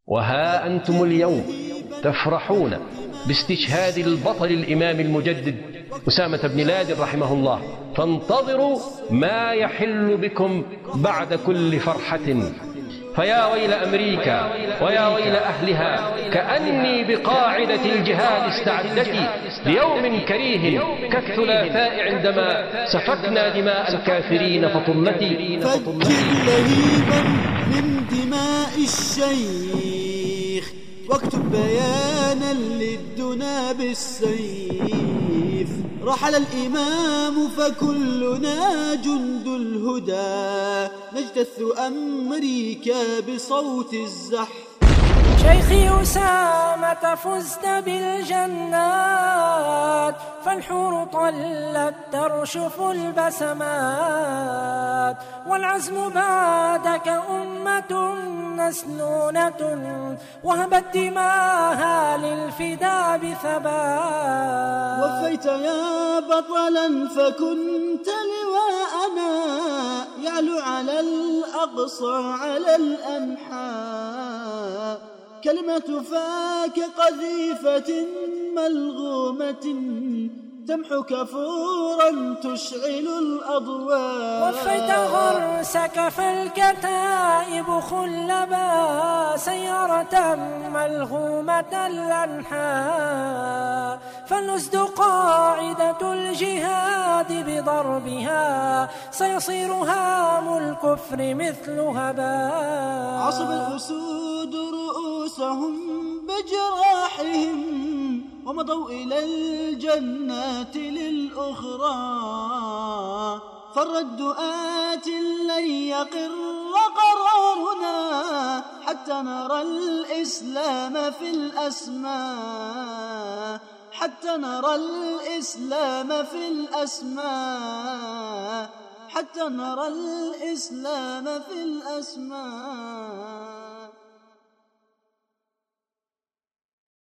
وها أنتم اليوم تفرحون باستشهاد البطل الإمام المجدد أسامة بن لادن رحمه الله، فانتظروا ما يحل بكم بعد كل فرحة. فيا ويل أمريكا ويا ويل أهلها، كأني بقاعدة الجهاد استعدت ليوم كريه كالثلاثاء عندما سفكنا دماء الكافرين فطلتي. فجر لهيبا من دماء الشيخ، واكتب بيانا للدنا بالسيف. رحل الإمام فكلنا جند الهدى، نجتث أمريكا بصوت الزحف. شيخي أسامة فزت بالجنات، فالحور طلت ترشف البسمات، والعزم بعدك أمة مسنونة، وهبت دماها للفداء بثبات. وفيت يا بطلا فكنت لواءنا، يعلو على الأقصى على الأنحاء. كلمة فاك قذيفة ملغومة، تمحو كفورا تشعل الأضواء. وفيت غرسك فالكتائب خلبا، سيارة ملغومة الأنحاء. فالأسد قاعدة الجهاد بضربها، سيصير هام الكفر مثل هباء. عصب الأسود رؤوسهم بجراحهم، ومضوا إلى الجنات للأخرى. فالرد آت لن يقر قرارنا، حتى نرى الإسلام في الأسماء. حتى نرى الإسلام في الأسماء. حتى نرى الإسلام في الأسماء.